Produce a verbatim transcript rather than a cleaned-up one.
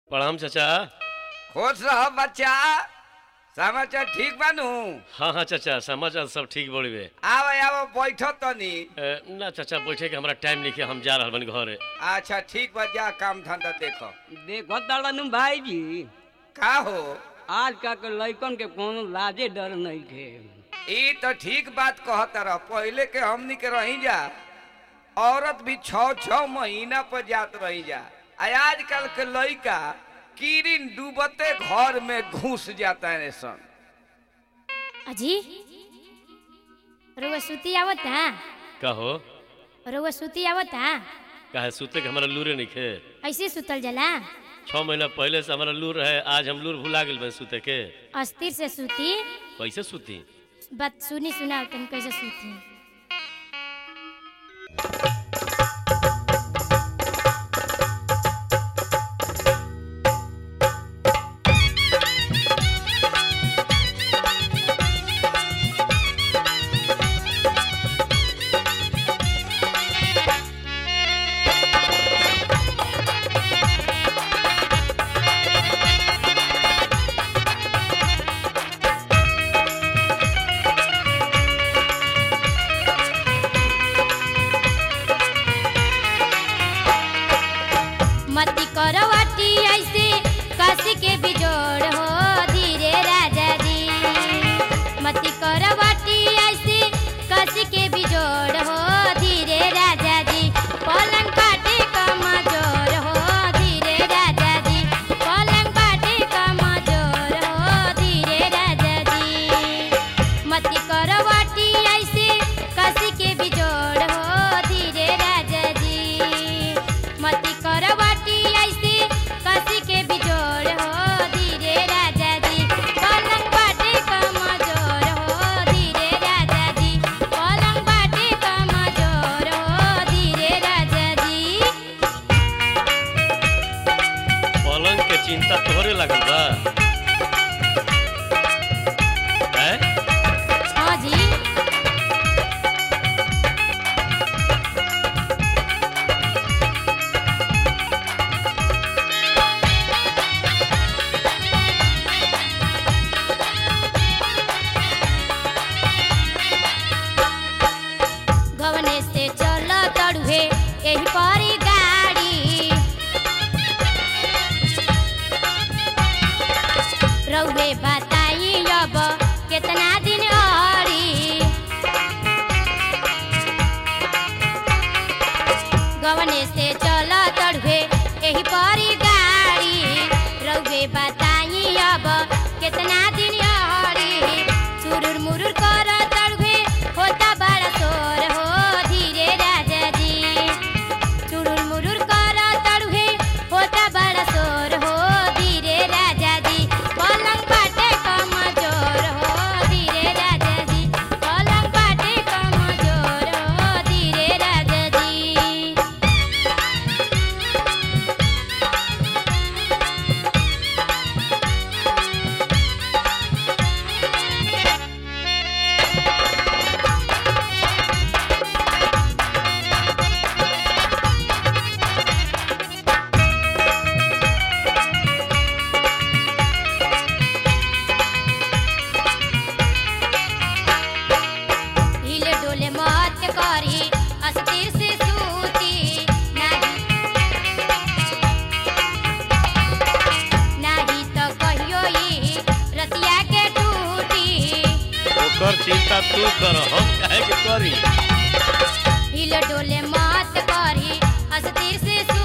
प्रणाम चाचा। खुश रहो बच्चा। समाचार ठीक बानू? हाँ हाँ चाचा, समाचार सब ठीक बोली बे। आओ आओ बैठो तनी। ना चाचा बैठे के हमारा टाइम नहीं, हम जा रहा बनी घरे। अच्छा ठीक बा, जा काम धंधा देखो। देखो ताड़नू भाई जी, का हो आज का के लइकन के कोनो लाजे डर नहीं थे। ई तो ठीक बात कहत रह। पहले के हमनी के रही जा, औरत भी छह छह महीना पर जात रही जा। आजकल के लइका कीरिन डूबते घर में घुस जाता है सन। अजी रोवा सुती आवता? का हो रोवा सुती आवता? काहे सुते के हमारा लूरे नहीं खे? ऐसे सुतल जला? छह महीना पहले से हमारा लूर है, आज हम लूर भुला गए सुते के। अस्थिर से सुती? कैसे सुती? बात सुनी सुना तुम कैसे सुती। मती करवाटी ऐसे कसी के बिजोड़ हो धीरे राजा जी। मती करवाटी ऐसे कसी के बिजोड़ हो धीरे राजा जी। पलंग काटे कमजोर हो धीरे राजा जी। पलंग काटे कमजोर हो धीरे राजा जी। मती करवाटी ऐसे कसी के बिजोड़ हो धीरे राजा जी। मती करवाटी ऐसे कसी के बिजोड़ हो धीरे राजा जी। पलंग बाटे कमजोर हो धीरे राजा जी। पलंग बाटे कमजोर हो धीरे राजा जी। पलंग के चिंता तोहरे लगल बा? हैं? हाँ जी। गवने से चल तड़ुहे एही परी गाड़ी। रउवे बताई अब कितना दिन औरी। गवने से चल तड़ुहे एही परी गाड़ी। रउवे बताई अब कितना दिन औरी। चुरुर मुरुर कर तड़ुहे होता बड़ा शोर हो धीरे राजा जी। चुरुर मुरुर कर तड़ुहे होता बड़ा शोर हो धीरे राजा जी। पलंग बाटे कमजोर हो धीरे राजा जी। पलंग बाटे कमजोर हो धीरे राजा जी। हिले डोले मत करी अस्थिर से सूती। नाही नाही तो कहियो ई रतिया के टूटी। ओकर चिंता तू कर, हम काहे के करी? हिले डोले मत करी अस्थिर से